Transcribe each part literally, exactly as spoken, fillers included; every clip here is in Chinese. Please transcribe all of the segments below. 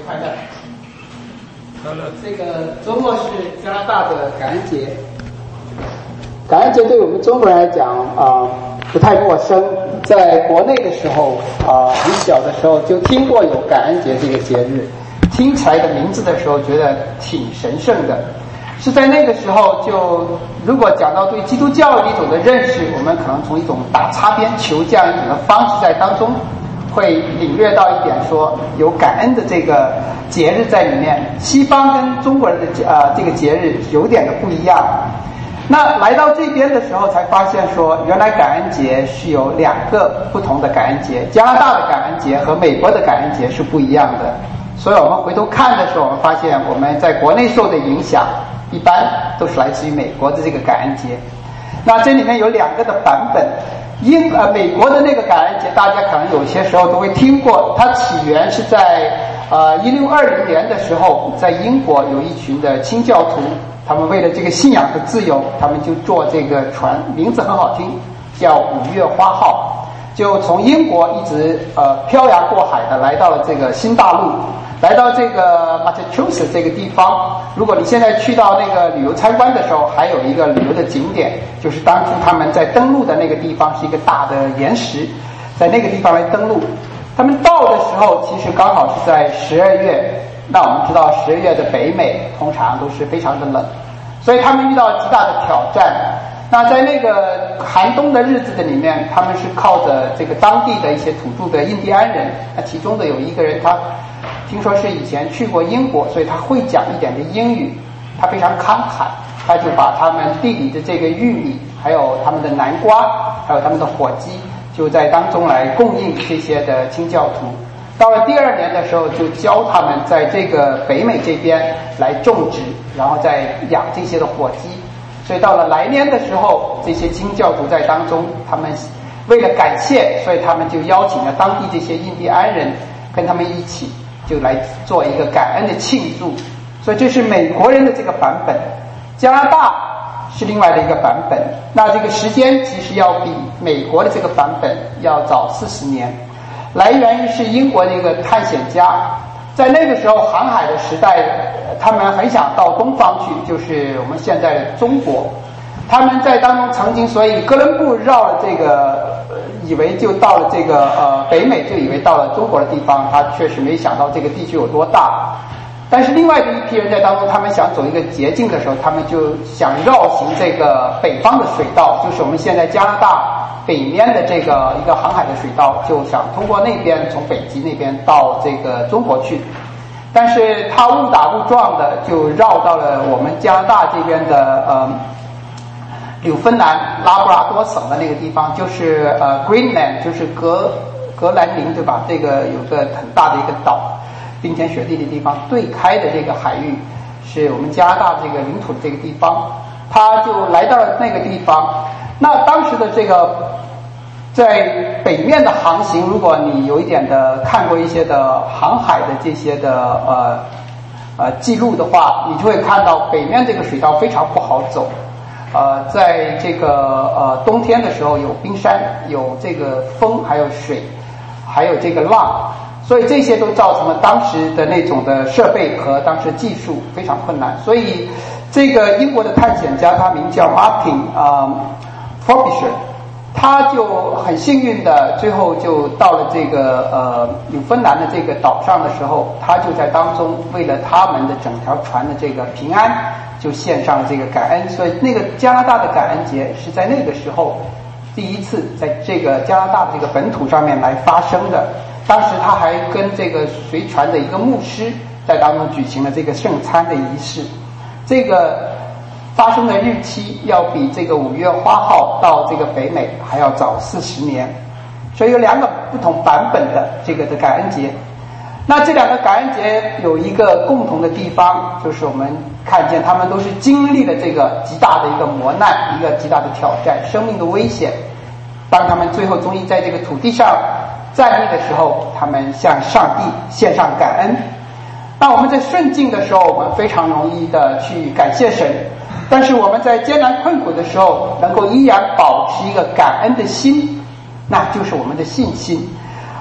快乐！快乐！这个周末是加拿大的感恩节。感恩节对我们中国人来讲啊、呃、不太陌生，在国内的时候啊、呃、很小的时候就听过有感恩节这个节日，听起来的名字的时候觉得挺神圣的。是在那个时候就，如果讲到对基督教一种的认识，我们可能从一种打擦边球这样一种的方式在当中会领略到一点，说有感恩的这个节日在里面。西方跟中国人的呃这个节日有点的不一样。那来到这边的时候才发现说，原来感恩节是有两个不同的感恩节，加拿大的感恩节和美国的感恩节是不一样的。所以我们回头看的时候，我们发现我们在国内受的影响一般都是来自于美国的这个感恩节。那这里面有两个的版本，英呃美国的那个感恩节，大家可能有些时候都会听过，它起源是在呃一六二零年的时候，在英国有一群的清教徒，他们为了这个信仰的自由，他们就坐这个船，名字很好听，叫五月花号，就从英国一直呃漂洋过海的来到了这个新大陆。来到这个 Massachusetts 这个地方，如果你现在去到那个旅游参观的时候，还有一个旅游的景点，就是当初他们在登陆的那个地方是一个大的岩石，在那个地方来登陆。他们到的时候其实刚好是在十二月，那我们知道十二月的北美通常都是非常的冷，所以他们遇到极大的挑战。那在那个寒冬的日子的里面，他们是靠着这个当地的一些土著的印第安人，那其中的有一个人他听说是以前去过英国，所以他会讲一点的英语，他非常慷慨，他就把他们地里的这个玉米，还有他们的南瓜，还有他们的火鸡，就在当中来供应这些的清教徒。到了第二年的时候，就教他们在这个北美这边来种植，然后再养这些的火鸡。所以到了来年的时候，这些清教徒在当中，他们为了感谢，所以他们就邀请了当地这些印第安人跟他们一起，就来做一个感恩的庆祝。所以这是美国人的这个版本，加拿大是另外的一个版本。那这个时间其实要比美国的这个版本要早四十年，来源于是英国的一个探险家，在那个时候航海的时代，他们很想到东方去，就是我们现在的中国。他们在当中曾经，所以哥伦布绕了这个，呃、以为就到了这个呃北美，就以为到了中国的地方，他确实没想到这个地区有多大。但是另外的一批人在当中，他们想走一个捷径的时候，他们就想绕行这个北方的水道，就是我们现在加拿大北面的这个一个航海的水道，就想通过那边从北极那边到这个中国去。但是他误打误撞的就绕到了我们加拿大这边的呃纽芬兰拉布拉多省的那个地方，就是呃 Greenland， 就是格格兰林，对吧？这个有个很大的一个岛，冰天雪地的地方，对开的这个海域是我们加拿大这个领土的这个地方。他就来到了那个地方。那当时的这个在北面的航行，如果你有一点的看过一些的航海的这些的呃呃记录的话，你就会看到北面这个水道非常不好走。呃，在这个呃冬天的时候有冰山，有这个风，还有水，还有这个浪，所以这些都造成了当时的那种的设备和当时技术非常困难。所以这个英国的探险家他名叫 Martin 啊、呃、Frobisher， 他就很幸运的最后就到了这个呃纽芬兰的这个岛上的时候，他就在当中为了他们的整条船的这个平安就献上了这个感恩。所以那个加拿大的感恩节是在那个时候第一次在这个加拿大的这个本土上面来发生的。当时他还跟这个随船的一个牧师在当中举行了这个圣餐的仪式。这个发生的日期要比这个五月花号到这个北美还要早四十年，所以有两个不同版本的这个的感恩节。那这两个感恩节有一个共同的地方，就是我们看见他们都是经历了这个极大的一个磨难，一个极大的挑战，生命的危险。当他们最后终于在这个土地上站立的时候，他们向上帝献上感恩。那我们在顺境的时候，我们非常容易的去感谢神，但是我们在艰难困苦的时候，能够依然保持一个感恩的心，那就是我们的信心。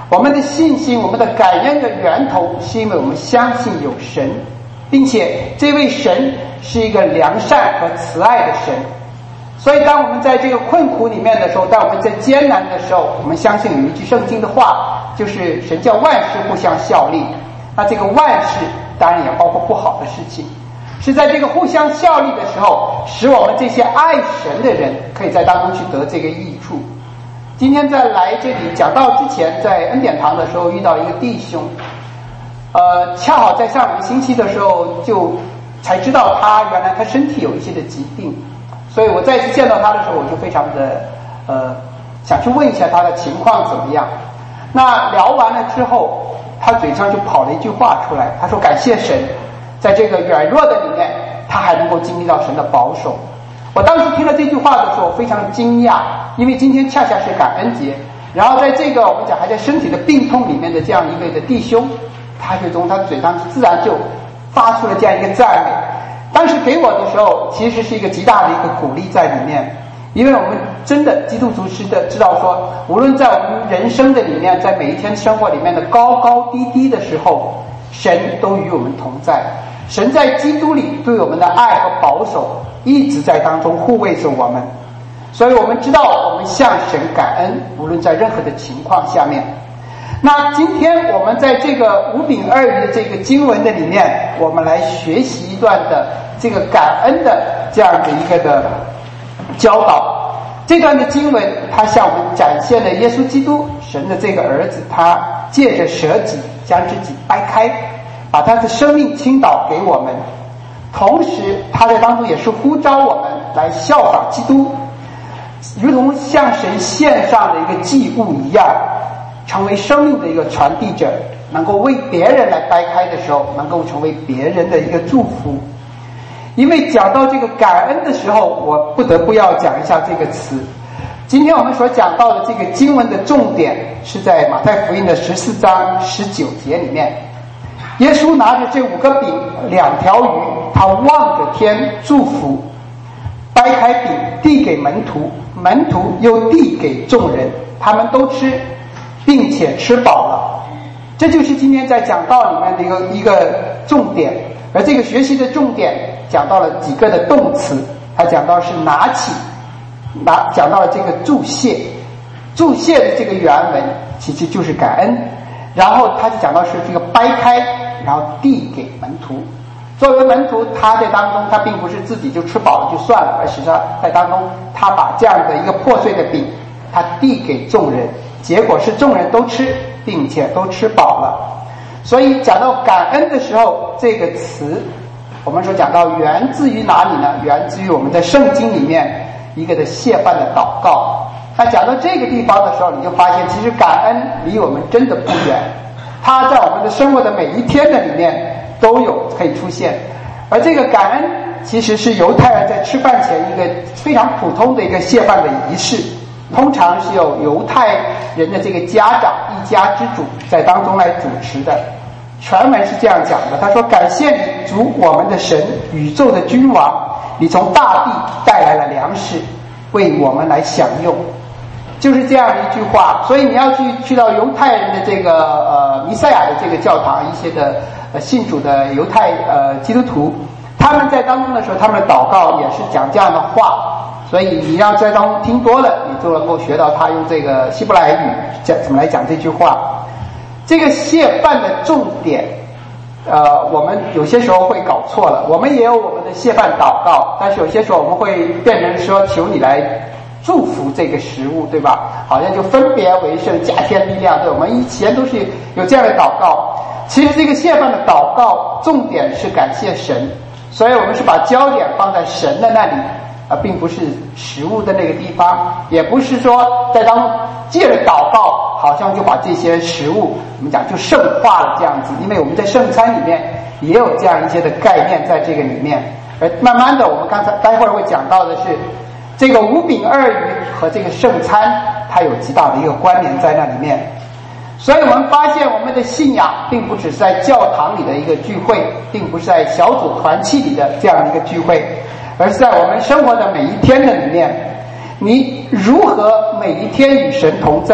我们的信心，我们的感恩的源头，是因为我们相信有神，并且这位神是一个良善和慈爱的神。所以当我们在这个困苦里面的时候，当我们在艰难的时候，我们相信有一句圣经的话，就是神叫万事互相效力。那这个万事当然也包括不好的事情，是在这个互相效力的时候，使我们这些爱神的人可以在当中去得这个益处。今天在来这里讲道之前，在恩典堂的时候遇到一个弟兄，呃，恰好在上个星期的时候就才知道他原来他身体有一些的疾病，所以我再次见到他的时候，我就非常的呃想去问一下他的情况怎么样。那聊完了之后，他嘴上就跑了一句话出来，他说感谢神，在这个软弱的里面，他还能够经历到神的保守。我当时听了这句话的时候非常惊讶，因为今天恰恰是感恩节，然后在这个我们讲还在身体的病痛里面的这样一位的弟兄，他就从他嘴上自然就发出了这样一个赞美。当时给我的时候其实是一个极大的一个鼓励在里面，因为我们真的基督徒是的知道说，无论在我们人生的里面，在每一天生活里面的高高低低的时候，神都与我们同在，神在基督里对我们的爱和保守一直在当中护卫着我们，所以我们知道我们向神感恩，无论在任何的情况下面。那今天我们在这个五饼二鱼的这个经文的里面，我们来学习一段的这个感恩的这样的一个的教导。这段的经文它向我们展现了耶稣基督神的这个儿子，他借着舍己将自己掰开，把他的生命倾倒给我们，同时他在当中也是呼召我们来效仿基督，如同向神献上的一个祭物一样，成为生命的一个传递者，能够为别人来掰开的时候，能够成为别人的一个祝福。因为讲到这个感恩的时候，我不得不要讲一下这个词。今天我们所讲到的这个经文的重点是在马太福音的十四章十九节里面，耶稣拿着这五个饼两条鱼，他望着天祝福，掰开饼递给门徒，门徒又递给众人，他们都吃，并且吃饱了。这就是今天在讲道里面的一个一个重点。而这个学习的重点讲到了几个的动词，他讲到是拿起，拿讲到了这个注谢，注谢的这个原文其实就是感恩，然后他就讲到是这个掰开，然后递给门徒。作为门徒，他在当中他并不是自己就吃饱了就算了，而是说在当中他把这样的一个破碎的饼他递给众人，结果是众人都吃，并且都吃饱了。所以讲到感恩的时候，这个词我们说讲到源自于哪里呢？源自于我们在圣经里面一个的谢饭的祷告。那讲到这个地方的时候，你就发现其实感恩离我们真的不远，它在我们的生活的每一天的里面都有可以出现。而这个感恩其实是犹太人在吃饭前一个非常普通的一个谢饭的仪式，通常是由犹太人的这个家长一家之主在当中来主持的。全文是这样讲的，他说感谢你主我们的神，宇宙的君王，你从大地带来了粮食为我们来享用，就是这样的一句话。所以你要去去到犹太人的这个呃弥赛亚的这个教堂，一些的呃信主的犹太呃基督徒，他们在当中的时候，他们的祷告也是讲这样的话。所以你要在当中听多了，你就能够学到他用这个希伯来语讲怎么来讲这句话。这个谢饭的重点呃，我们有些时候会搞错了。我们也有我们的谢饭祷告，但是有些时候我们会变成说求你来祝福这个食物，对吧？好像就分别为圣，加添力量。对，我们以前都是有这样的祷告。其实这个谢饭的祷告重点是感谢神，所以我们是把焦点放在神的那里，而并不是食物的那个地方，也不是说在当中借着祷告好像就把这些食物我们讲就圣化了这样子。因为我们在圣餐里面也有这样一些的概念在这个里面。而慢慢的我们刚才待会儿会讲到的是这个五饼二鱼和这个圣餐它有极大的一个关联在那里面。所以我们发现我们的信仰并不只是在教堂里的一个聚会，并不是在小组团契里的这样的一个聚会，而是在我们生活的每一天的里面，你如何每一天与神同在，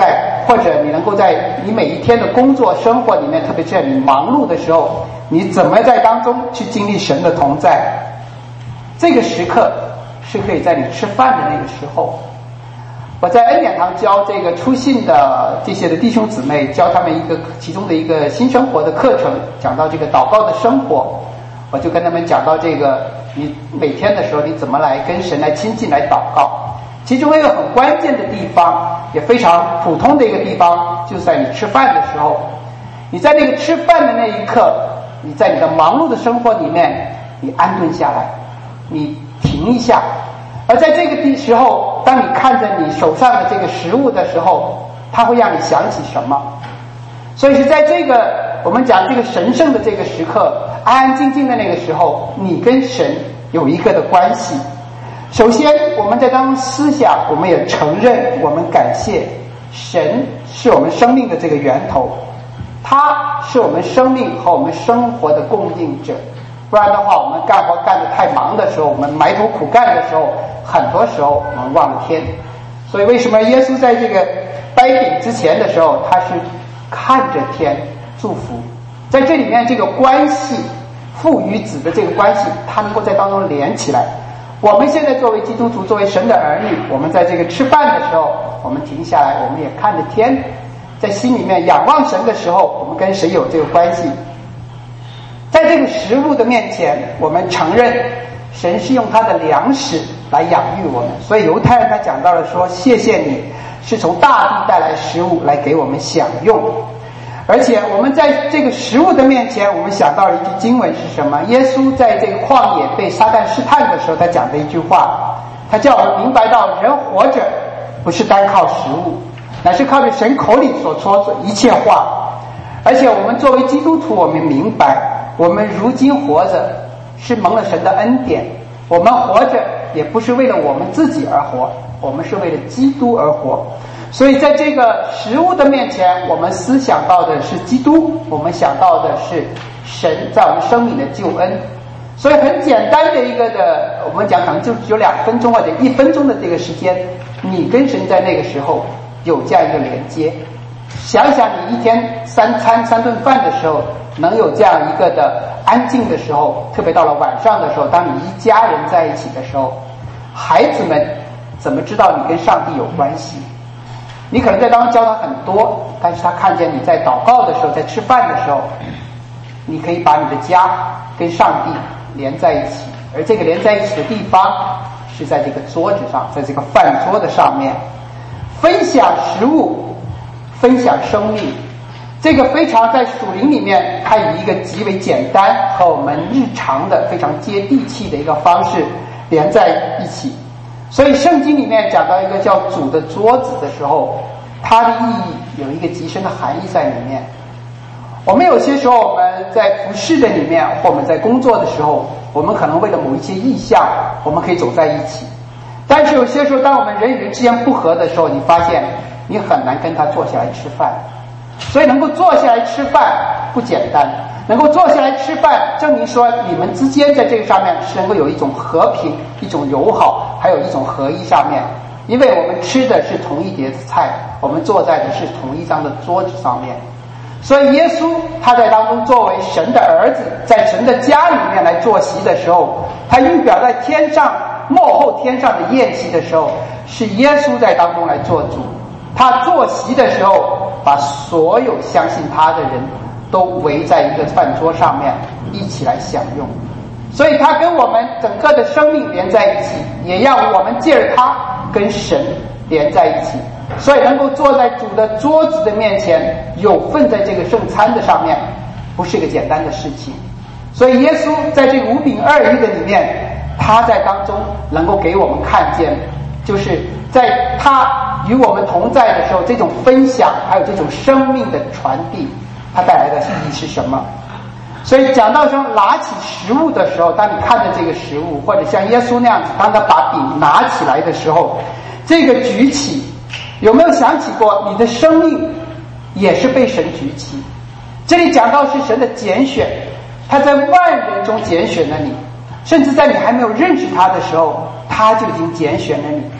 或者你能够在你每一天的工作生活里面，特别是在你忙碌的时候，你怎么在当中去经历神的同在？这个时刻是可以在你吃饭的那个时候。我在恩典堂教这个初信的这些的弟兄姊妹，教他们一个其中的一个新生活的课程，讲到这个祷告的生活，我就跟他们讲到这个你每天的时候你怎么来跟神来亲近来祷告。其中一个很关键的地方，也非常普通的一个地方，就是在你吃饭的时候，你在那个吃饭的那一刻，你在你的忙碌的生活里面，你安顿下来，你停一下。而在这个时候，当你看着你手上的这个食物的时候，它会让你想起什么？所以是在这个我们讲这个神圣的这个时刻，安安静静的那个时候，你跟神有一个的关系。首先我们在当中思想，我们也承认，我们感谢神是我们生命的这个源头，他是我们生命和我们生活的供应者。不然的话，我们干活干得太忙的时候，我们埋头苦干的时候，很多时候我们忘了天。所以为什么耶稣在这个掰饼之前的时候，他是看着天祝福？在这里面这个关系，父与子的这个关系，它能够在当中连起来。我们现在作为基督徒，作为神的儿女，我们在这个吃饭的时候，我们停下来，我们也看着天，在心里面仰望神的时候，我们跟谁有这个关系？在这个食物的面前，我们承认神是用他的粮食来养育我们。所以犹太人他讲到了说，谢谢你是从大地带来食物来给我们享用。而且我们在这个食物的面前，我们想到了一句经文是什么？耶稣在这个旷野被撒旦试探的时候，他讲的一句话，他叫我们明白到人活着不是单靠食物，乃是靠着神口里所说的一切话。而且我们作为基督徒，我们明白我们如今活着是蒙了神的恩典，我们活着也不是为了我们自己而活，我们是为了基督而活。所以在这个食物的面前，我们思想到的是基督，我们想到的是神在我们生命的救恩。所以很简单的一个的，我们讲可能就只有两分钟或者一分钟的这个时间，你跟神在那个时候有这样一个连接。想想你一天三餐三顿饭的时候，能有这样一个的安静的时候，特别到了晚上的时候，当你一家人在一起的时候，孩子们怎么知道你跟上帝有关系？你可能在当中教他很多，但是他看见你在祷告的时候，在吃饭的时候，你可以把你的家跟上帝连在一起，而这个连在一起的地方是在这个桌子上，在这个饭桌的上面，分享食物，分享生命。这个非常在属灵里面，它以一个极为简单和我们日常的非常接地气的一个方式连在一起。所以圣经里面讲到一个叫主的桌子的时候，它的意义有一个极深的含义在里面。我们有些时候我们在服侍的里面，或我们在工作的时候，我们可能为了某一些意向，我们可以走在一起。但是有些时候当我们人与人之间不和的时候，你发现你很难跟他坐下来吃饭。所以能够坐下来吃饭不简单，能够坐下来吃饭证明说你们之间在这个上面是能够有一种和平，一种友好，还有一种合一上面。因为我们吃的是同一碟子菜，我们坐在的是同一张的桌子上面。所以耶稣他在当中作为神的儿子，在神的家里面来坐席的时候，他预表在天上幕后天上的宴席的时候，是耶稣在当中来做主。他坐席的时候，把所有相信他的人都围在一个饭桌上面一起来享用。所以他跟我们整个的生命连在一起，也让我们借着他跟神连在一起。所以能够坐在主的桌子的面前，有份在这个圣餐的上面，不是一个简单的事情。所以耶稣在这个五饼二鱼的里面，他在当中能够给我们看见，就是在他与我们同在的时候，这种分享还有这种生命的传递，它带来的意义是什么？所以讲到说拿起食物的时候，当你看着这个食物，或者像耶稣那样子，当他把饼拿起来的时候，这个举起，有没有想起过你的生命也是被神举起？这里讲到是神的拣选，他在万人中拣选了你，甚至在你还没有认识他的时候，他就已经拣选了你。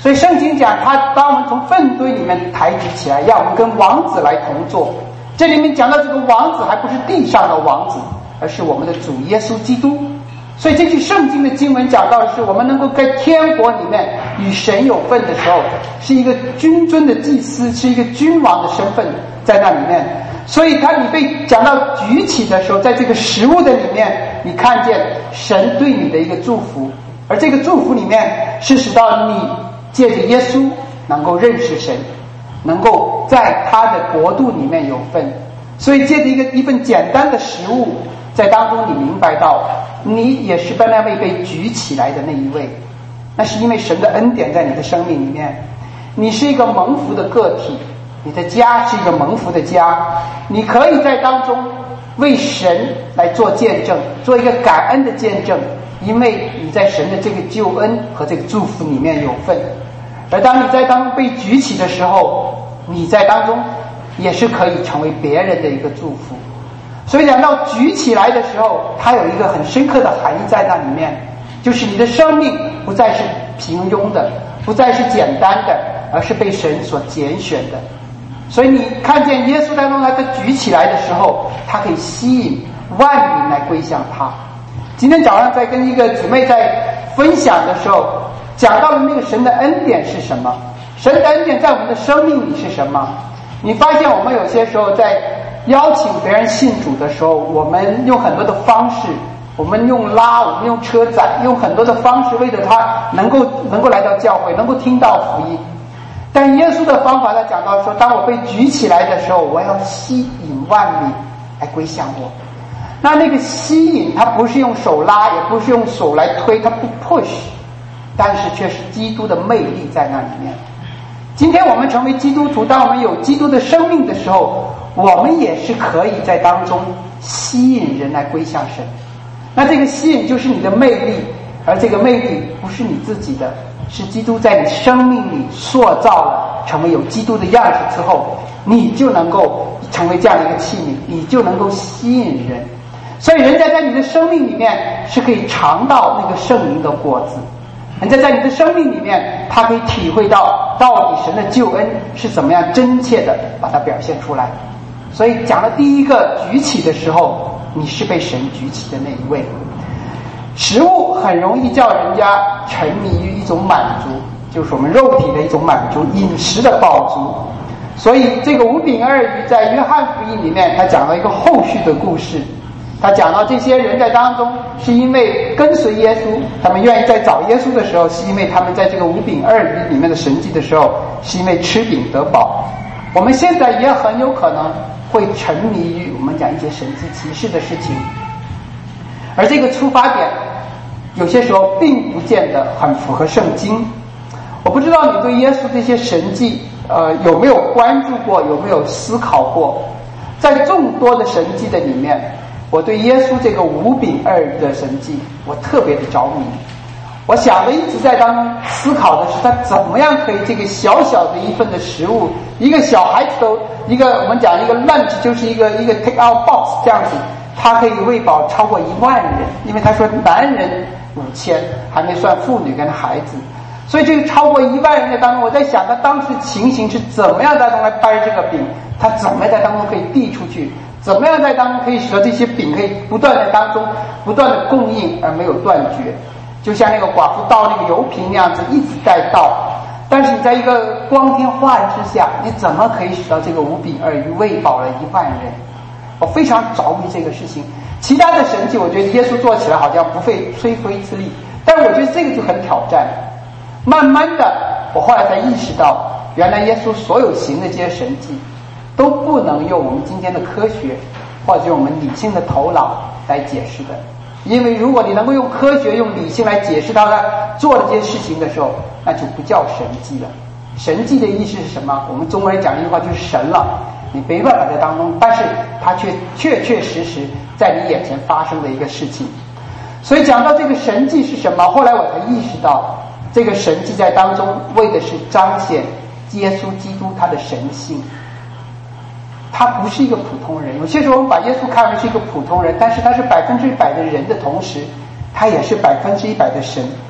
所以圣经讲他把我们从粪堆里面抬举起来，让我们跟王子来同坐。这里面讲到这个王子还不是地上的王子，而是我们的主耶稣基督。所以这句圣经的经文讲到的是我们能够在天国里面与神有份的时候，是一个君尊的祭司，是一个君王的身份在那里面。所以他你被讲到举起的时候，在这个食物的里面，你看见神对你的一个祝福，而这个祝福里面是使到你借着耶稣能够认识神，能够在他的国度里面有份。所以借着一个一份简单的食物，在当中你明白到你也是那位被举起来的那一位，那是因为神的恩典在你的生命里面。你是一个蒙福的个体，你的家是一个蒙福的家，你可以在当中为神来做见证，做一个感恩的见证，因为你在神的这个救恩和这个祝福里面有份。而当你在当中被举起的时候，你在当中也是可以成为别人的一个祝福。所以讲到举起来的时候，它有一个很深刻的含义在那里面，就是你的生命不再是平庸的，不再是简单的，而是被神所拣选的。所以你看见耶稣当中他举起来的时候，他可以吸引万民来归向他。今天早上在跟一个姊妹在分享的时候，讲到了那个神的恩典是什么，神的恩典在我们的生命里是什么。你发现我们有些时候在邀请别人信主的时候，我们用很多的方式，我们用拉，我们用车载，用很多的方式，为了他能够能够来到教会，能够听到福音。但耶稣的方法，他讲到说，当我被举起来的时候，我要吸引万民来归向我。那那个吸引，他不是用手拉，也不是用手来推，他不 push， 但是却是基督的魅力在那里面。今天我们成为基督徒，当我们有基督的生命的时候，我们也是可以在当中吸引人来归向神。那这个吸引就是你的魅力，而这个魅力不是你自己的，是基督在你生命里塑造了，成为有基督的样式之后，你就能够成为这样的一个器皿，你就能够吸引人。所以人家在你的生命里面是可以尝到那个圣灵的果子，人家在你的生命里面，他可以体会到到底神的救恩是怎么样真切的把它表现出来。所以讲了第一个举起的时候，你是被神举起的那一位。食物很容易叫人家沉迷于一种满足，就是我们肉体的一种满足，饮食的饱足。所以这个五饼二鱼在约翰福音里面，他讲了一个后续的故事。他讲到这些人在当中是因为跟随耶稣，他们愿意在找耶稣的时候，是因为他们在这个五饼二鱼里面的神迹的时候，是因为吃饼得饱。我们现在也很有可能会沉迷于我们讲一些神迹奇事的事情，而这个出发点有些时候并不见得很符合圣经。我不知道你对耶稣这些神迹呃有没有关注过，有没有思考过。在众多的神迹的里面，我对耶稣这个五饼二鱼的神迹我特别的着迷。我想的一直在当中思考的是，他怎么样可以这个小小的一份的食物，一个小孩子都一个我们讲一个 lunch 就是一个一个 take out box 这样子，他可以喂饱超过一万人，因为他说男人五千，还没算妇女跟孩子。所以这个超过一万人的当中，我在想他当时情形是怎么样在当中来掰这个饼，他怎么在当中可以递出去，怎么样在当中可以使得这些饼可以不断的当中不断的供应而没有断绝，就像那个寡妇倒那个油瓶那样子一直在倒。但是你在一个光天化日之下，你怎么可以使到这个五饼二鱼喂饱了一万人？我非常着迷这个事情。其他的神迹我觉得耶稣做起来好像不费吹灰之力，但是我觉得这个就很挑战。慢慢的我后来才意识到，原来耶稣所有行的这些神迹都不能用我们今天的科学或者用我们理性的头脑来解释的。因为如果你能够用科学用理性来解释到他做的这些事情的时候，那就不叫神迹了。神迹的意思是什么？我们中国人讲一句话就是神了，你没办法在当中，但是它却确确实实在你眼前发生的一个事情。所以讲到这个神迹是什么，后来我才意识到，这个神迹在当中为的是彰显耶稣基督他的神性。他不是一个普通人，有些时候我们把耶稣看为是一个普通人，但是他是百分之一百的人的同时，他也是百分之一百的神。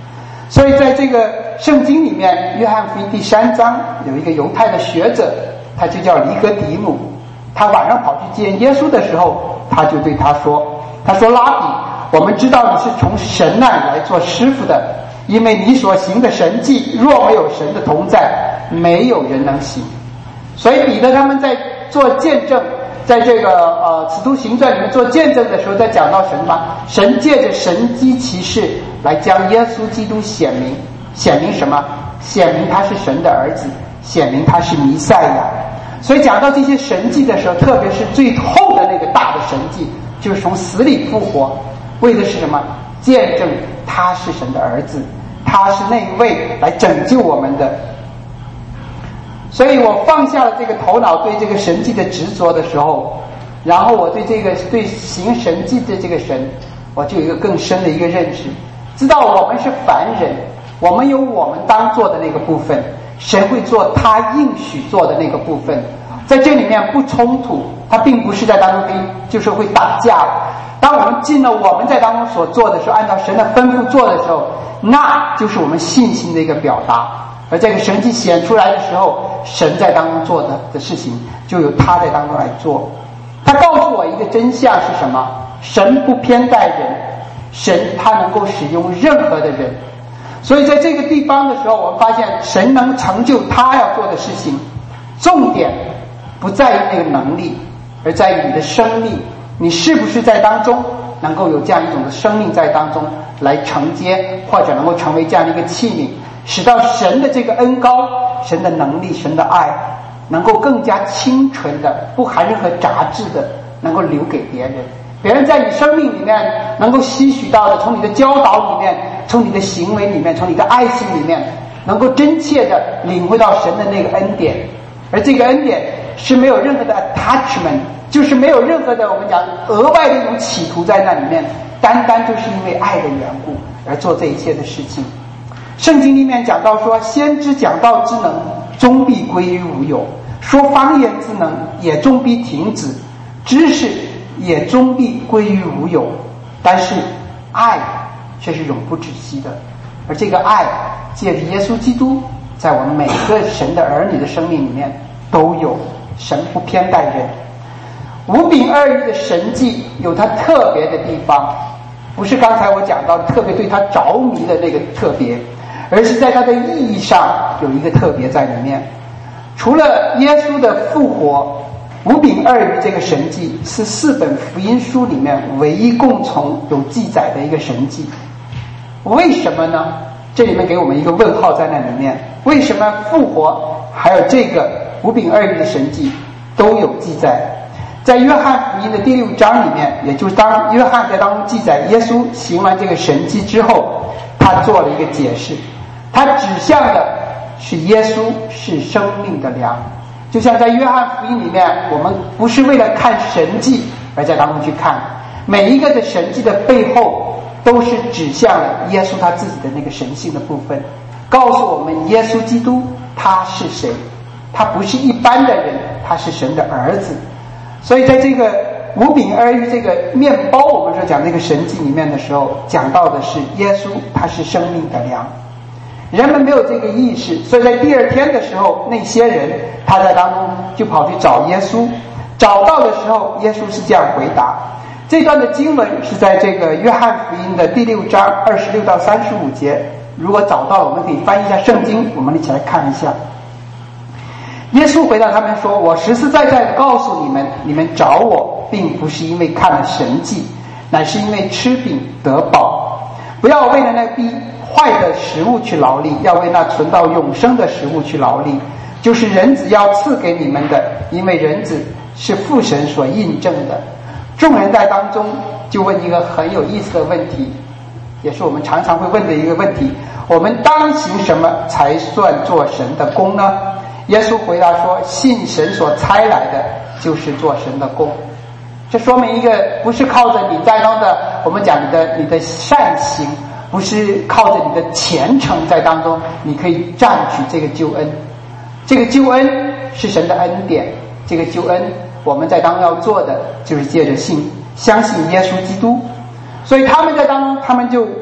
所以在这个圣经里面，约翰福音第三章有一个犹太的学者，他就叫尼哥底母，他晚上跑去见耶稣的时候，他就对他说，他说拉比，我们知道你是从神那里来做师傅的，因为你所行的神迹，若没有神的同在，没有人能行。所以彼得他们在做见证，在这个呃使徒行传里面做见证的时候，在讲到神嘛，神借着神迹奇事来将耶稣基督显明，显明什么？显明他是神的儿子，显明他是弥赛亚。所以讲到这些神迹的时候，特别是最后的那个大的神迹，就是从死里复活，为的是什么？见证他是神的儿子，他是那一位来拯救我们的。所以我放下了这个头脑对这个神迹的执着的时候，然后我对这个对行神迹的这个神，我就有一个更深的一个认识，知道我们是凡人，我们有我们当做的那个部分，神会做他应许做的那个部分，在这里面不冲突，他并不是在当中可以就是会打架。当我们尽了我们在当中所做的时候，按照神的吩咐做的时候，那就是我们信心的一个表达。而这个神迹显出来的时候，神在当中做的的事情就由他在当中来做。他告诉我一个真相是什么？神不偏待人，神他能够使用任何的人。所以在这个地方的时候，我们发现神能成就他要做的事情，重点不在于那个能力，而在于你的生命，你是不是在当中能够有这样一种的生命在当中来承接，或者能够成为这样的一个器皿，使到神的这个恩膏，神的能力，神的爱能够更加清纯的，不含任何杂质的，能够留给别人。别人在你生命里面能够吸取到的，从你的教导里面，从你的行为里面，从你的爱心里面，能够真切的领会到神的那个恩典。而这个恩典是没有任何的 attachment， 就是没有任何的我们讲额外的一种企图在那里面，单单就是因为爱的缘故而做这一切的事情。圣经里面讲到说，先知讲道之能终必归于无有，说方言之能也终必停止，知识也终必归于无有，但是爱却是永不止息的。而这个爱借着耶稣基督，在我们每个神的儿女的生命里面都有，神不偏待人。五饼二鱼的神迹有它特别的地方，不是刚才我讲到的特别对他着迷的那个特别，而是在它的意义上有一个特别在里面。除了耶稣的复活，五饼二鱼这个神迹是四本福音书里面唯一共同有记载的一个神迹。为什么呢？这里面给我们一个问号在那里面，为什么复活还有这个五饼二鱼的神迹都有记载？在约翰福音的第六章里面，也就是当约翰在当中记载耶稣行完这个神迹之后，他做了一个解释，他指向的是耶稣是生命的粮。就像在约翰福音里面，我们不是为了看神迹而在当中去看，每一个的神迹的背后都是指向了耶稣他自己的那个神性的部分，告诉我们耶稣基督他是谁，他不是一般的人，他是神的儿子。所以在这个五饼二鱼这个面包我们说讲这个神迹里面的时候，讲到的是耶稣他是生命的粮。人们没有这个意识，所以在第二天的时候，那些人他在当中就跑去找耶稣，找到的时候耶稣是这样回答。这段的经文是在这个约翰福音的第六章二十六到三十五节，如果找到了我们可以翻译一下圣经，我们一起来看一下。耶稣回答他们说，我实实在在的告诉你们，你们找我并不是因为看了神迹，乃是因为吃饼得饱。不要为了那必坏的食物去劳力，要为那存到永生的食物去劳力，就是人子要赐给你们的，因为人子是父神所印证的。众人在当中就问一个很有意思的问题，也是我们常常会问的一个问题，我们当行什么才算做神的工呢？耶稣回答说，信神所差来的就是做神的工。这说明一个不是靠着你在当的我们讲你的你的善行，不是靠着你的虔诚在当中你可以占取这个救恩。这个救恩是神的恩典，这个救恩我们在当中要做的就是借着信相信耶稣基督。所以他们在当中他们就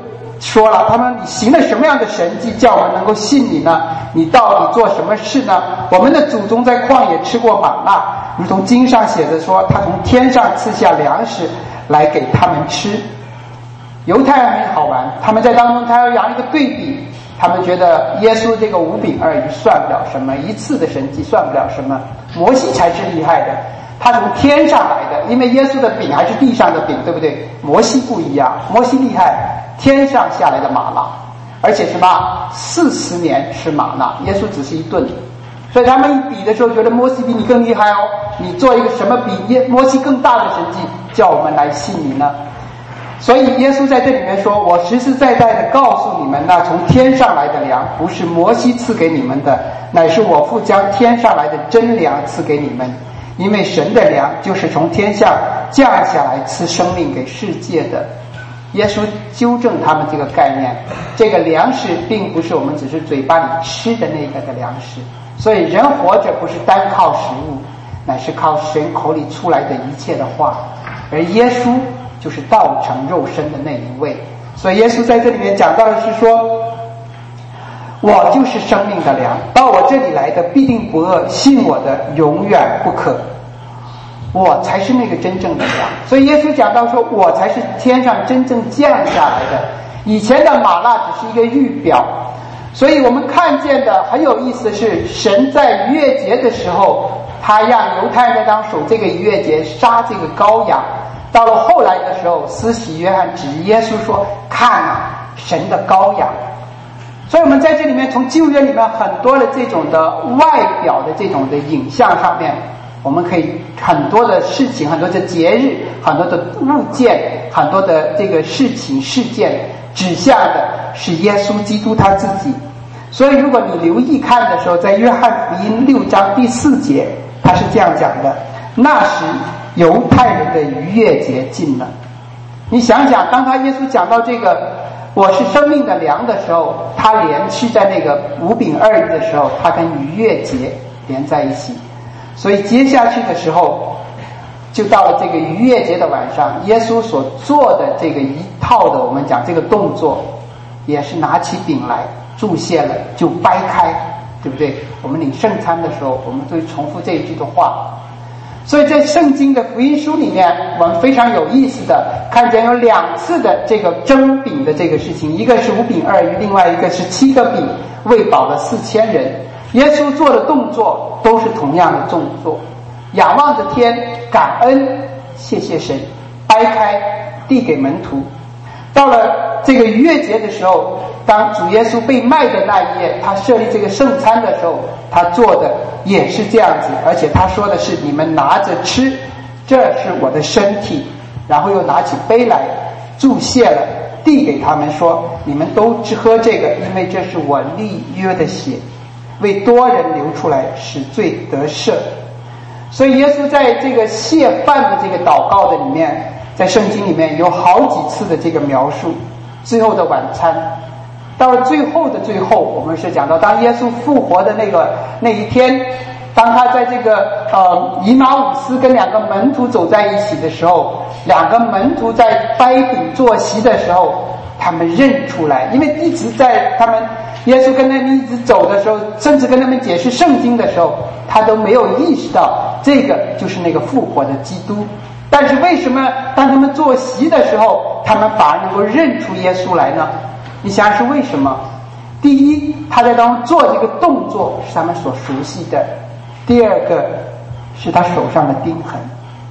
说了，他们你行了什么样的神迹，叫我们能够信你呢？你到底做什么事呢？我们的祖宗在旷野吃过玛纳，如同经上写着说，他从天上赐下粮食来给他们吃。犹太人很好玩，他们在当中他要养一个对比，他们觉得耶稣这个五饼二鱼算不了什么，一次的神迹算不了什么，摩西才是厉害的，他从天上来的，因为耶稣的饼还是地上的饼，对不对？摩西不一样，摩西厉害，天上下来的玛纳，而且什么四十年吃玛纳，耶稣只是一顿。所以他们一比的时候，觉得摩西比你更厉害哦，你做一个什么比耶摩西更大的神迹，叫我们来信你呢？所以耶稣在这里面说，我实实在在的告诉你们，那从天上来的粮不是摩西赐给你们的，乃是我父将天上来的真粮赐给你们。因为神的粮就是从天上降下来赐生命给世界的。耶稣纠正他们这个概念，这个粮食并不是我们只是嘴巴里吃的那个的粮食，所以人活着不是单靠食物，乃是靠神口里出来的一切的话，而耶稣就是道成肉身的那一位。所以耶稣在这里面讲到的是说，我就是生命的粮，到我这里来的必定不饿，信我的永远不渴。我才是那个真正的粮。所以耶稣讲到说，我才是天上真正降下来的。以前的玛纳只是一个预表，所以我们看见的很有意思是，神在逾越节的时候，他让犹太人在当守这个逾越节，杀这个羔羊。到了后来的时候，施洗约翰指耶稣说，看啊，神的羔羊。所以我们在这里面从旧约里面很多的这种的外表的这种的影像上面，我们可以很多的事情，很多的节日，很多的物件，很多的这个事情事件指向的是耶稣基督他自己。所以如果你留意看的时候，在约翰福音六章第四节，他是这样讲的，那时犹太人的逾越节近了。你想想，当他耶稣讲到这个我是生命的粮的时候，他连续在那个五饼二鱼的时候，他跟逾越节连在一起。所以接下去的时候，就到了这个逾越节的晚上，耶稣所做的这个一套的，我们讲这个动作，也是拿起饼来注谢了就掰开，对不对？我们领圣餐的时候，我们都会重复这一句的话。所以在圣经的福音书里面，我们非常有意思的看见有两次的这个蒸饼的这个事情，一个是五饼二鱼，另外一个是七个饼喂饱了四千人。耶稣做的动作都是同样的动作，仰望着天，感恩，谢谢神，掰开递给门徒。到了这个逾越节的时候，当主耶稣被卖的那一夜，他设立这个圣餐的时候，他做的也是这样子，而且他说的是，你们拿着吃，这是我的身体。然后又拿起杯来注谢了，递给他们说，你们都吃喝这个，因为这是我立约的血，为多人流出来，使罪得赦。所以耶稣在这个谢饭的这个祷告的里面，在圣经里面有好几次的这个描述。最后的晚餐，到了最后的最后，我们是讲到当耶稣复活的那个那一天，当他在这个呃以马忤斯跟两个门徒走在一起的时候，两个门徒在掰饼坐席的时候，他们认出来，因为一直在他们耶稣跟他们一直走的时候，甚至跟他们解释圣经的时候，他都没有意识到这个就是那个复活的基督。但是为什么当他们坐席的时候，他们反而能够认出耶稣来呢？你想想是为什么？第一，他在当中做这个动作是他们所熟悉的；第二个是他手上的钉痕。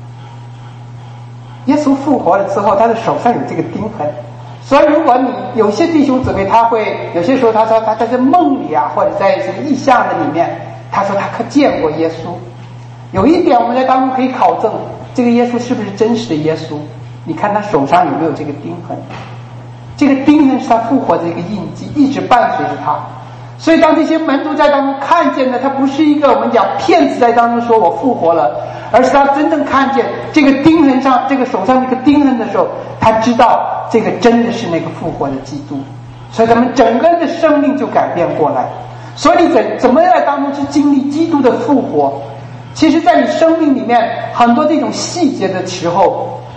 耶稣复活了之后，他的手上有这个钉痕。所以如果你有些弟兄姊妹，他会有些时候他说他在这梦里啊，或者在这个异象的里面，他说他可见过耶稣。有一点我们在当中可以考证，这个耶稣是不是真实的耶稣？你看他手上有没有这个钉痕？这个钉痕是他复活的一个印记，一直伴随着他。所以当这些门徒在当中看见的，他不是一个我们讲骗子在当中说我复活了，而是他真正看见这个钉痕上，这个手上这个钉痕的时候，他知道这个真的是那个复活的基督。所以他们整个人的生命就改变过来。所以你怎怎么在当中去经历基督的复活？其实在你生命里面很多这种细节的时候，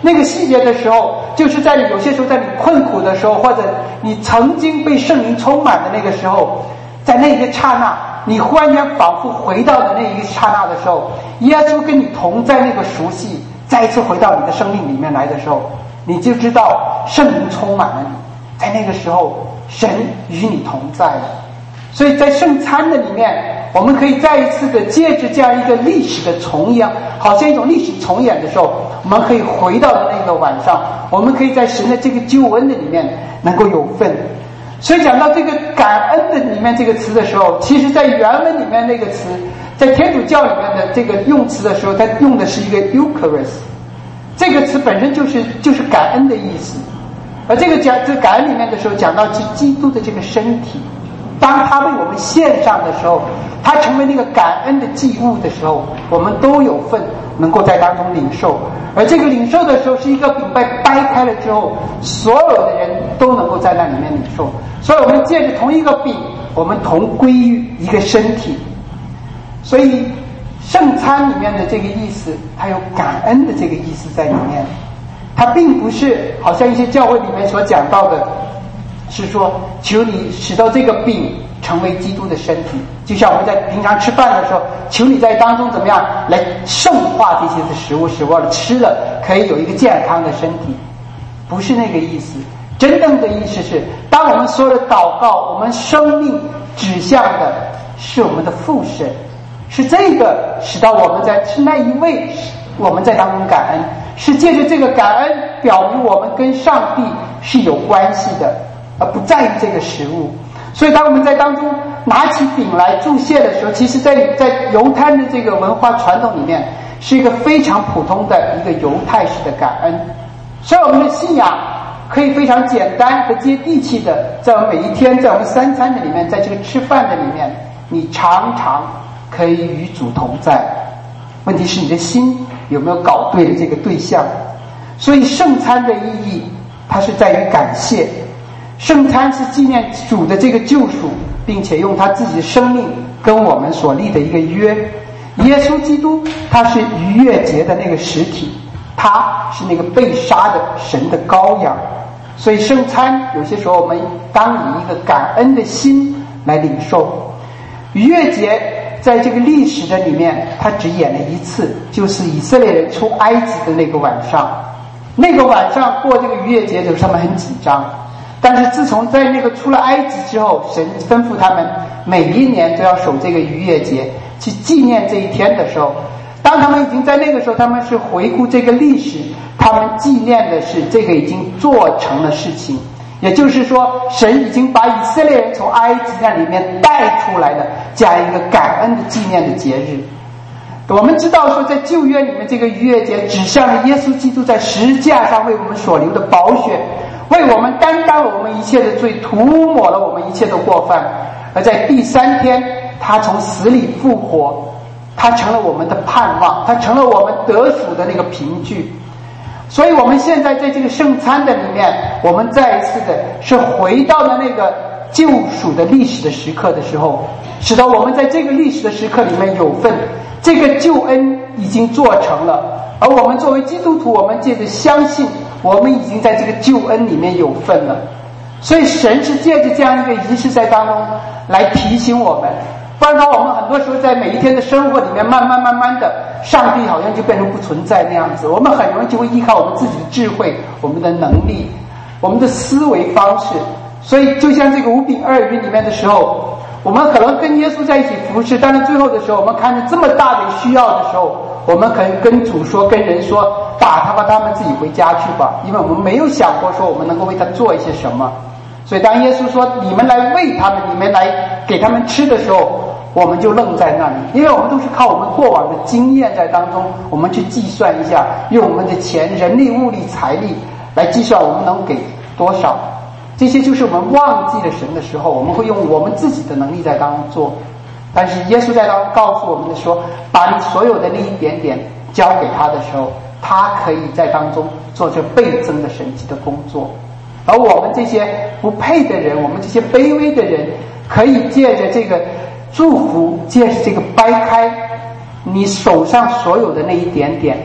那个细节的时候，就是在你有些时候在你困苦的时候，或者你曾经被圣灵充满的那个时候，在那个刹那，你忽然间仿佛回到的那一个刹那的时候，耶稣跟你同在那个熟悉，再一次回到你的生命里面来的时候，你就知道圣灵充满了你，在那个时候神与你同在了。所以在圣餐的里面，我们可以再一次的借着这样一个历史的重演，好像一种历史重演的时候，我们可以回到的那个晚上，我们可以在神的这个救恩的里面能够有份。所以讲到这个感恩的里面这个词的时候，其实在原文里面那个词，在天主教里面的这个用词的时候，它用的是一个 Eucharist， 这个词本身就是就是感恩的意思。而这个讲这感恩里面的时候，讲到是基督的这个身体，当他为我们献上的时候，他成为那个感恩的祭物的时候，我们都有份能够在当中领受。而这个领受的时候，是一个饼被掰开了之后，所有的人都能够在那里面领受。所以我们借着同一个饼，我们同归于一个身体。所以圣餐里面的这个意思，它有感恩的这个意思在里面。它并不是好像一些教会里面所讲到的，是说求你使到这个饼成为基督的身体，就像我们在平常吃饭的时候，求你在当中怎么样来圣化这些的食物，使我们吃了可以有一个健康的身体。不是那个意思，真正的意思是，当我们所有的祷告，我们生命指向的是我们的父神，是这个使到我们在是那一位我们在当中感恩，是借着这个感恩表明我们跟上帝是有关系的，而不在于这个食物。所以当我们在当中拿起饼来祝谢的时候，其实在在犹太的这个文化传统里面，是一个非常普通的一个犹太式的感恩。所以我们的信仰可以非常简单和接地气的，在我们每一天，在我们三餐的里面，在这个吃饭的里面，你常常可以与主同在。问题是你的心有没有搞对了这个对象。所以圣餐的意义，它是在于感谢。圣餐是纪念主的这个救赎，并且用他自己的生命跟我们所立的一个约。耶稣基督他是逾越节的那个实体，他是那个被杀的神的羔羊。所以圣餐有些时候我们当以一个感恩的心来领受。逾越节在这个历史的里面，他只演了一次，就是以色列人出埃及的那个晚上。那个晚上过这个逾越节的时候，他们很紧张。但是自从在那个出了埃及之后，神吩咐他们每一年都要守这个逾越节，去纪念这一天的时候，当他们已经在那个时候，他们是回顾这个历史，他们纪念的是这个已经做成了事情。也就是说，神已经把以色列人从埃及那里面带出来的这样一个感恩的纪念的节日。我们知道说，在旧约里面，这个逾越节指向了耶稣基督在十字架上为我们所流的宝血，为我们担当了我们一切的罪，涂抹了我们一切的过犯。而在第三天，他从死里复活，他成了我们的盼望，他成了我们得赎的那个凭据。所以我们现在在这个圣餐的里面，我们再一次的是回到了那个救赎的历史的时刻的时候，使得我们在这个历史的时刻里面有份。这个救恩已经做成了，而我们作为基督徒，我们借着相信，我们已经在这个救恩里面有份了。所以神是借着这样一个仪式在当中来提醒我们，不然的话我们很多时候在每一天的生活里面慢慢慢慢的，上帝好像就变成不存在那样子，我们很容易就会依靠我们自己的智慧，我们的能力，我们的思维方式。所以就像这个五饼二鱼里面的时候，我们可能跟耶稣在一起服侍，但是最后的时候，我们看着这么大的需要的时候，我们可能跟主说，跟人说，打他吧，他们自己回家去吧，因为我们没有想过说我们能够为他做一些什么。所以当耶稣说你们来喂他们，你们来给他们吃的时候，我们就愣在那里，因为我们都是靠我们过往的经验在当中，我们去计算一下，用我们的钱、人力、物力、财力来计算我们能给多少。这些就是我们忘记了神的时候，我们会用我们自己的能力在当中做。但是耶稣在当中告诉我们的说，把你所有的那一点点交给他的时候，他可以在当中做这倍增的神奇的工作。而我们这些不配的人，我们这些卑微的人，可以借着这个祝福，借着这个掰开你手上所有的那一点点，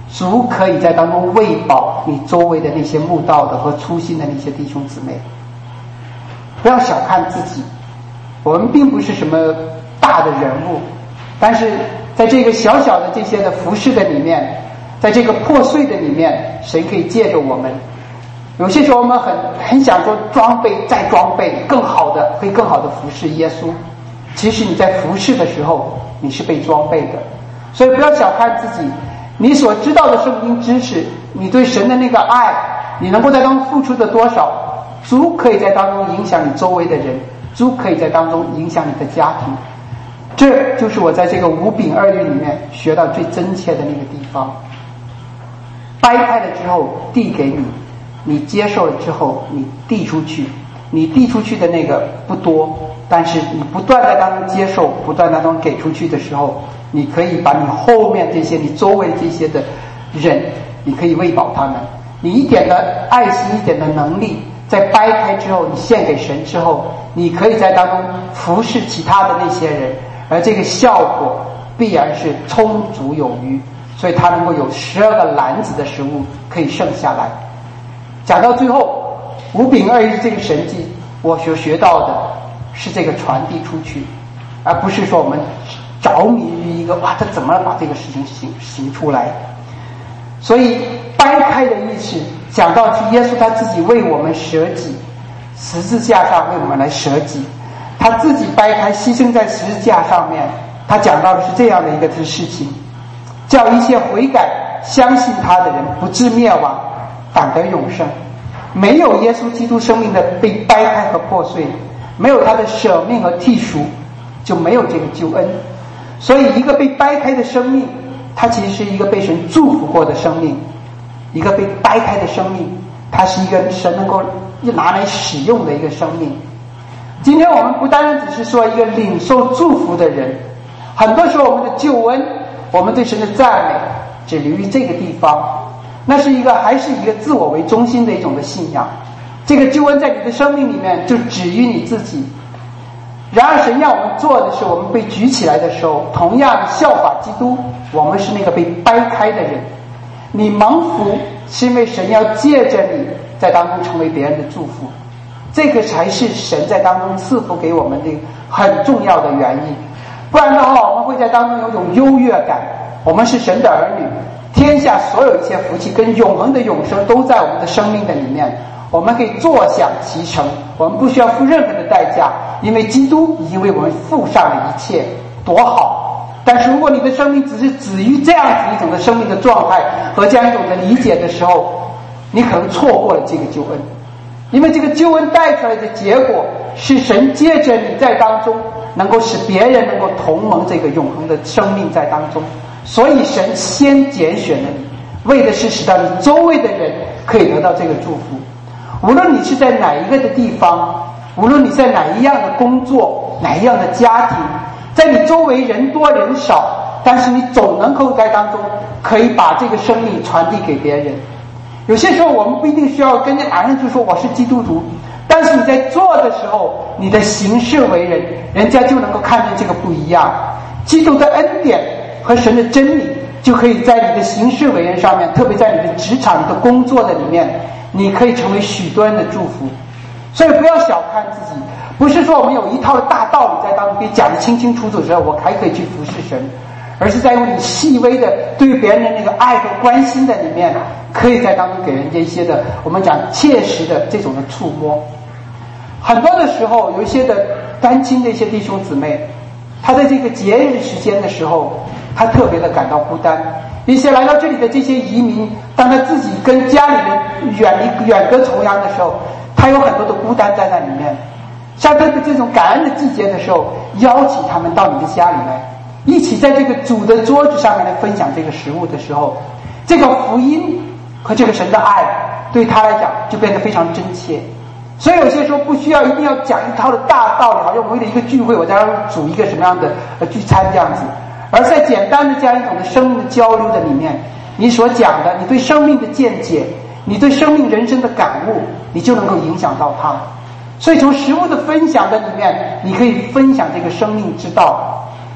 主可以在当中喂饱你周围的那些慕道的和粗心的那些弟兄姊妹。不要小看自己，我们并不是什么大的人物，但是在这个小小的这些的服饰的里面，在这个破碎的里面，神可以借着我们。有些时候我们很很想说装备再装备更好的，可以更好的服侍耶稣。其实你在服侍的时候，你是被装备的。所以不要小看自己，你所知道的圣经知识，你对神的那个爱，你能够在当中付出的多少，主可以在当中影响你周围的人，主可以在当中影响你的家庭。这就是我在这个五饼二鱼里面学到最真切的那个地方。掰开了之后递给你，你接受了之后你递出去，你递出去的那个不多，但是你不断在当中接受，不断当中给出去的时候，你可以把你后面这些你周围这些的人，你可以喂饱他们。你一点的爱心，一点的能力，在掰开之后，你献给神之后，你可以在当中服侍其他的那些人，而这个效果必然是充足有余，所以他能够有十二个篮子的食物可以剩下来。讲到最后，五饼二鱼这个神迹，我所学到的是这个传递出去，而不是说我们着迷于一个哇，他怎么把这个事情行行出来。所以掰开的意思讲到是耶稣他自己为我们舍己，十字架上为我们来舍己，他自己掰开牺牲在十字架上面。他讲到的是这样的一个事情，叫一切悔改相信他的人不至灭亡，反得永生。没有耶稣基督生命的被掰开和破碎，没有他的舍命和替赎，就没有这个救恩。所以一个被掰开的生命，它其实是一个被神祝福过的生命。一个被掰开的生命，它是一个神能够拿来使用的一个生命。今天我们不单单只是说一个领受祝福的人，很多时候我们的救恩，我们对神的赞美只留于这个地方，那是一个还是一个自我为中心的一种的信仰。这个救恩在你的生命里面就止于你自己。然而神要我们做的是，我们被举起来的时候，同样效法基督，我们是那个被掰开的人。你蒙福是因为神要借着你在当中成为别人的祝福，这个才是神在当中赐福给我们的很重要的原因。不然的话，我们会在当中有种优越感，我们是神的儿女，天下所有一切福气跟永恒的永生都在我们的生命的里面，我们可以坐享其成，我们不需要付任何的代价，因为基督已经为我们付上了一切，多好。但是如果你的生命只是止于这样子一种的生命的状态和这样一种的理解的时候，你可能错过了这个救恩。因为这个救恩带出来的结果是神借着你在当中能够使别人能够同蒙这个永恒的生命在当中，所以神先拣选了你，为的是使到你周围的人可以得到这个祝福。无论你是在哪一个的地方，无论你在哪一样的工作，哪一样的家庭，在你周围人多人少，但是你总能够在当中可以把这个生命传递给别人。有些时候我们不一定需要跟人马上就说我是基督徒，但是你在做的时候，你的行事为人，人家就能够看见这个不一样。基督的恩典和神的真理就可以在你的行事为人上面，特别在你的职场、你的工作的里面，你可以成为许多人的祝福。所以不要小看自己，不是说我们有一套的大道理在当中可以讲得清清楚楚之后，我还可以去服侍神，而是在于你细微的对于别人的那个爱和关心的里面，可以在当中给人家一些的我们讲切实的这种的触摸。很多的时候，有一些的单亲的一些弟兄姊妹，他在这个节日时间的时候，他特别的感到孤单。一些来到这里的这些移民，当他自己跟家里人远离远隔重洋的时候，他有很多的孤单在那里面。像这个这种感恩的季节的时候，邀请他们到你的家里来，一起在这个主的桌子上面来分享这个食物的时候，这个福音和这个神的爱对他来讲就变得非常真切。所以有些时候不需要一定要讲一套的大道理，好像我为了一个聚会我在这煮一个什么样的聚餐这样子，而在简单的这样一种的生命的交流的里面，你所讲的，你对生命的见解，你对生命人生的感悟，你就能够影响到他。所以从食物的分享的里面，你可以分享这个生命之道。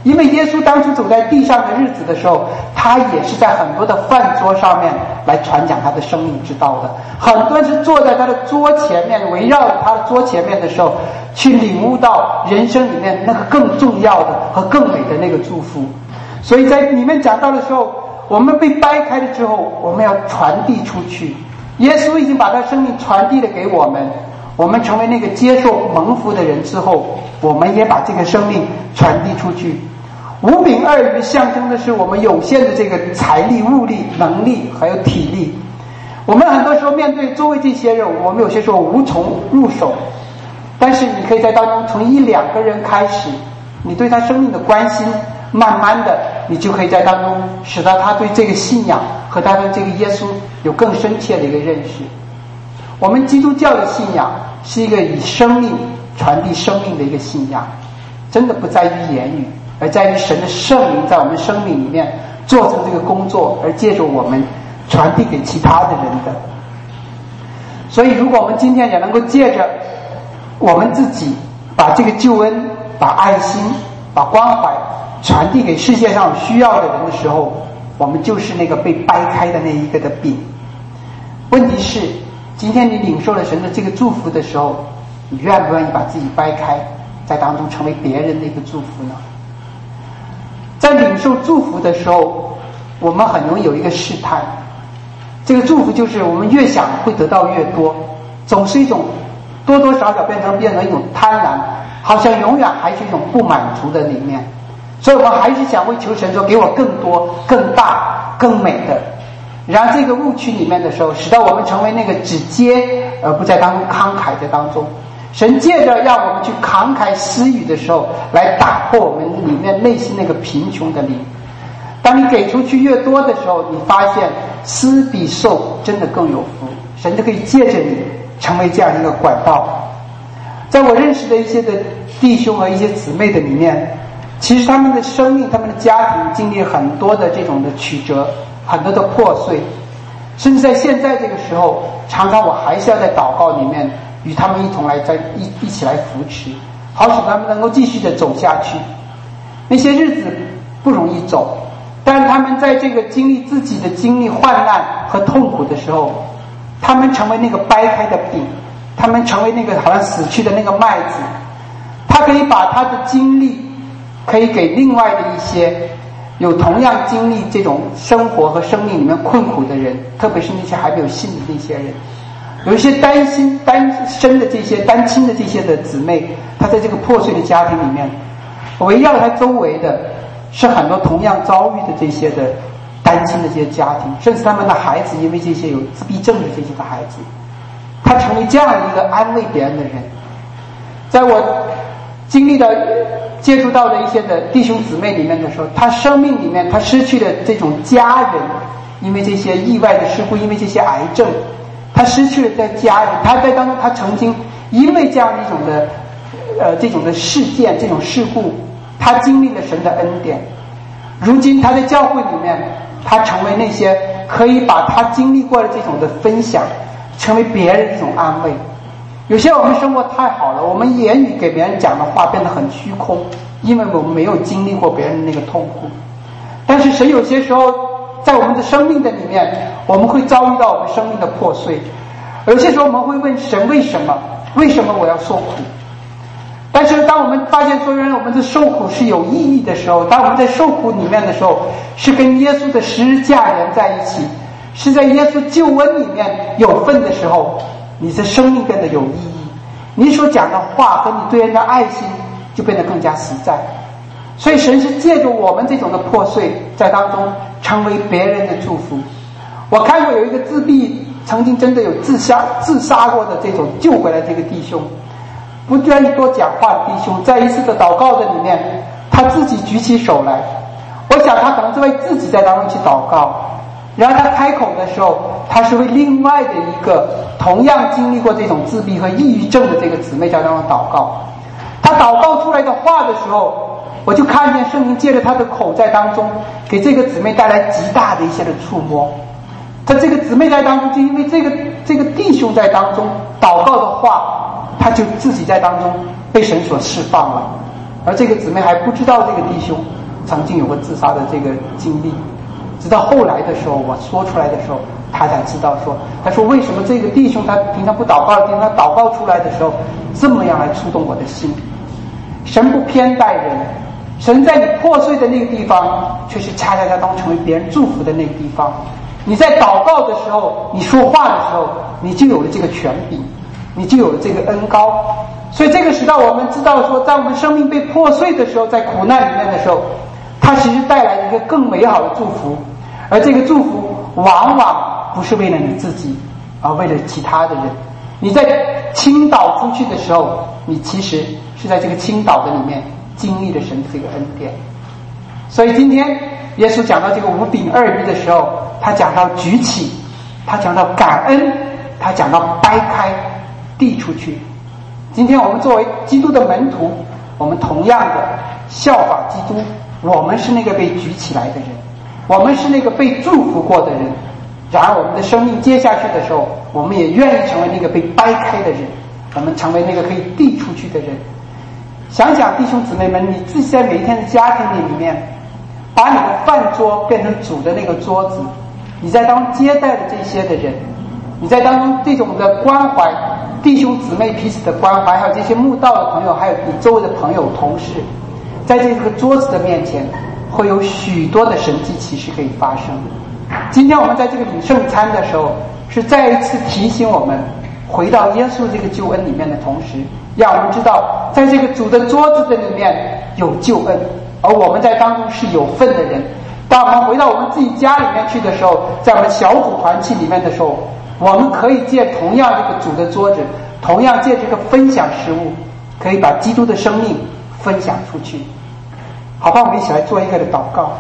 因为耶稣当初走在地上的日子的时候，他也是在很多的饭桌上面来传讲他的生命之道的。很多人是坐在他的桌前面，围绕着他的桌前面的时候，去领悟到人生里面那个更重要的和更美的那个祝福。所以在里面讲到的时候，我们被掰开了之后，我们要传递出去。耶稣已经把他生命传递了给我们，我们成为那个接受蒙福的人之后，我们也把这个生命传递出去。五饼二鱼象征的是我们有限的这个财力、物力、能力还有体力。我们很多时候面对周围这些人，我们有些时候无从入手，但是你可以在当中从一两个人开始，你对他生命的关心，慢慢的你就可以在当中使到他对这个信仰和他对这个耶稣有更深切的一个认识。我们基督教的信仰是一个以生命传递生命的一个信仰，真的不在于言语，而在于神的圣灵在我们生命里面做成这个工作，而借着我们传递给其他的人的。所以如果我们今天也能够借着我们自己把这个救恩、把爱心、把关怀传递给世界上有需要的人的时候，我们就是那个被掰开的那一个的饼。问题是今天你领受了神的这个祝福的时候，你愿不愿意把自己掰开，在当中成为别人的一个祝福呢？在领受祝福的时候，我们很容易有一个试探，这个祝福就是我们越想会得到越多，总是一种多多少少变成变成一种贪婪，好像永远还是一种不满足的里面，所以我们还是想为求神说给我更多、更大、更美的。然而这个误区里面的时候，使得我们成为那个只接而不在当中慷慨的当中。神借着让我们去慷慨施予的时候，来打破我们里面内心那个贫穷的灵。当你给出去越多的时候，你发现施比受真的更有福，神就可以借着你成为这样一个管道。在我认识的一些的弟兄和一些姊妹的里面，其实他们的生命、他们的家庭经历很多的这种的曲折，很多的破碎，甚至在现在这个时候，常常我还是要在祷告里面与他们一同来在一一起来扶持，好使他们能够继续的走下去。那些日子不容易走，但是他们在这个经历自己的经历患难和痛苦的时候，他们成为那个掰开的饼，他们成为那个好像死去的那个麦子，他可以把他的经历可以给另外的一些有同样经历这种生活和生命里面困苦的人，特别是那些还没有信的那些人，有一些担心单身的这些单亲的这些的姊妹，她在这个破碎的家庭里面，围绕她周围的是很多同样遭遇的这些的单亲的这些家庭，甚至他们的孩子因为这些有自闭症的这些的孩子，他成为这样一个安慰别人的人。在我经历的接触到的一些的弟兄姊妹里面的时候，他生命里面他失去了这种家人，因为这些意外的事故，因为这些癌症，他失去了在家人，他在当中他曾经因为这样一种的呃这种的事件、这种事故，他经历了神的恩典。如今他在教会里面，他成为那些可以把他经历过的这种的分享，成为别人一种安慰。有些我们生活太好了，我们言语给别人讲的话变得很虚空，因为我们没有经历过别人的那个痛苦。但是神有些时候在我们的生命的里面，我们会遭遇到我们生命的破碎，有些时候我们会问神为什么为什么我要受苦。但是当我们发现说原来我们的受苦是有意义的时候，当我们在受苦里面的时候，是跟耶稣的十字架连在一起，是在耶稣救恩里面有份的时候，你的生命变得有意义，你所讲的话和你对人的爱心就变得更加实在。所以神是借着我们这种的破碎，在当中成为别人的祝福。我看过有一个自闭曾经真的有自杀自杀过的这种救回来这个弟兄，不愿意多讲话的弟兄，在一次的祷告的里面，他自己举起手来，我想他可能是为自己在当中去祷告，然后他开口的时候，他是为另外的一个同样经历过这种自闭和抑郁症的这个姊妹在当中祷告。他祷告出来的话的时候，我就看见圣灵借着他的口在当中给这个姊妹带来极大的一些的触摸。他这个姊妹在当中，就因为这个这个弟兄在当中祷告的话，他就自己在当中被神所释放了。 而这个姊妹还不知道这个弟兄曾经有过自杀的这个经历，直到后来的时候我说出来的时候，他才知道说，他说为什么这个弟兄他平常不祷告的弟兄，他祷告出来的时候这么样来触动我的心。神不偏待人，神在你破碎的那个地方却是恰恰恰当成为别人祝福的那个地方。你在祷告的时候，你说话的时候，你就有了这个权柄，你就有了这个恩膏。所以这个使到我们知道说，在我们生命被破碎的时候，在苦难里面的时候，它其实带来一个更美好的祝福，而这个祝福往往不是为了你自己，而为了其他的人。你在倾倒出去的时候，你其实是在这个倾倒的里面经历了神的这个恩典。所以今天耶稣讲到这个五饼二鱼的时候，他讲到举起，他讲到感恩，他讲到掰开递出去。今天我们作为基督的门徒，我们同样的效法基督，我们是那个被举起来的人，我们是那个被祝福过的人。然而我们的生命接下去的时候，我们也愿意成为那个被掰开的人，我们成为那个可以递出去的人。想想弟兄姊妹们，你自己在每一天的家庭里面，把你的饭桌变成主的那个桌子，你在当中接待的这些的人，你在当中这种的关怀弟兄姊妹彼此的关怀，还有这些慕道的朋友，还有你周围的朋友同事，在这个桌子的面前会有许多的神迹奇事可以发生。今天我们在这个领圣餐的时候，是再一次提醒我们回到耶稣这个救恩里面的同时，让我们知道在这个主的桌子的里面有救恩，而我们在当中是有份的人。当我们回到我们自己家里面去的时候，在我们小组团契里面的时候，我们可以借同样这个主的桌子，同样借这个分享食物，可以把基督的生命分享出去。好吧，我们一起来做一个的祷告。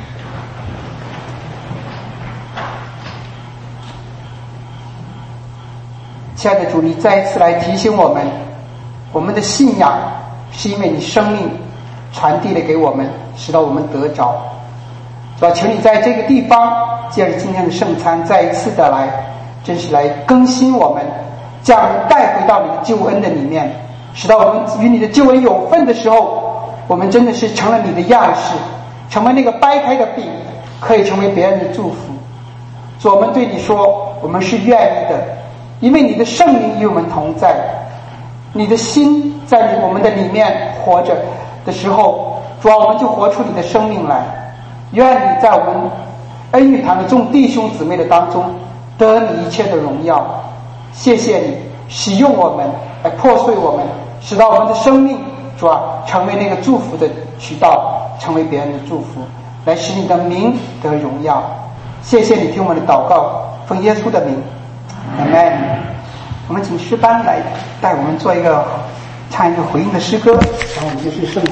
亲爱的主，你再一次来提醒我们，我们的信仰是因为你生命传递了给我们，使到我们得着。主啊，求你在这个地方借着今天的圣餐再一次的来，真是来更新我们，将我们带回到你的救恩的里面，使到我们与你的救恩有份的时候，我们真的是成了你的样式，成为那个掰开的饼，可以成为别人的祝福。主，我们对你说，我们是愿意的，因为你的圣灵与我们同在，你的心在我们的里面活着的时候，主啊，我们就活出你的生命来。愿你在我们恩与堂的众弟兄姊妹的当中得你一切的荣耀。谢谢你使用我们来破碎我们，使到我们的生命，主啊，成为那个祝福的渠道，成为别人的祝福，来使你的名得荣耀。谢谢你听我们的祷告，奉耶稣的名，阿们。我们请诗班来带我们做一个唱一个回应的诗歌，然后我们就是圣